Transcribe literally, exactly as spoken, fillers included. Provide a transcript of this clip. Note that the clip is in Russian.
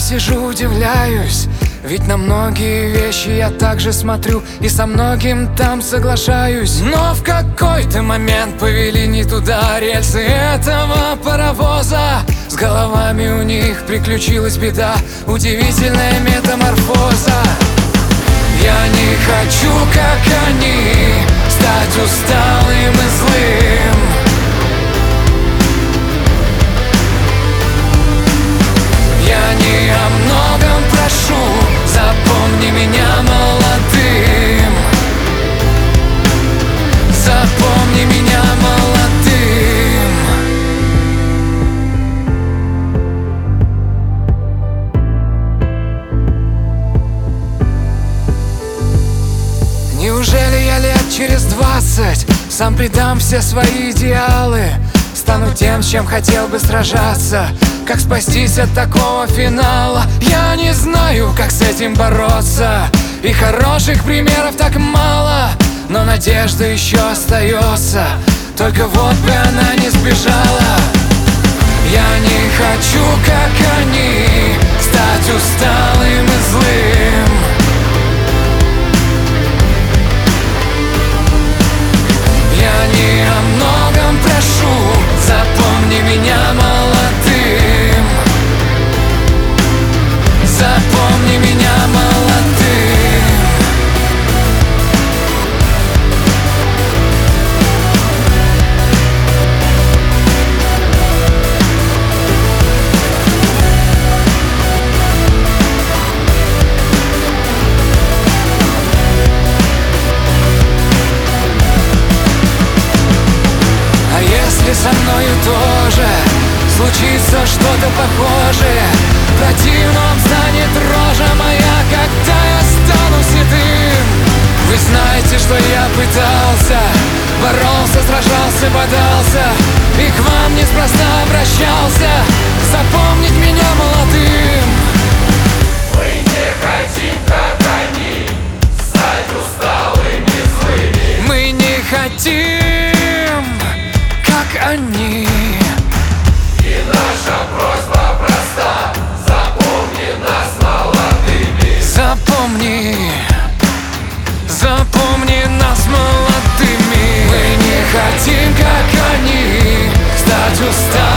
сижу, удивляюсь, ведь на многие вещи я также смотрю и со многим там соглашаюсь. Но в какой-то момент повели не туда рельсы этого паровоза. С головами у них приключилась беда, удивительная метаморфоза. Я не хочу, как они, стать усталым и злым. Я не о многом прошу, запомни меня молодым. Запомни меня молодым. Неужели я лет через двадцать сам предам все свои идеалы? Стану тем, с чем хотел бы сражаться. Как спастись от такого финала? Я не знаю, как с этим бороться. И хороших примеров так мало, но надежда еще остается. Только вот бы она не сбежала. Я не хочу, как они, стать усталым и злым. Я не о многом прошу, запомни меня молодым. Запомни меня молодым. А если со мною тоже случится что-то похожее, противным станет рожа моя, когда я стану седым. Вы знаете, что я пытался, боролся, сражался, бодался, и к вам неспроста обращался. Запомнить меня молодым. Мы не хотим, как они, стать усталыми, злыми. Мы не хотим, как они. И наша просьба проста: запомни нас молодыми. Запомни, запомни нас молодыми. Мы не хотим, как они, стать усталыми.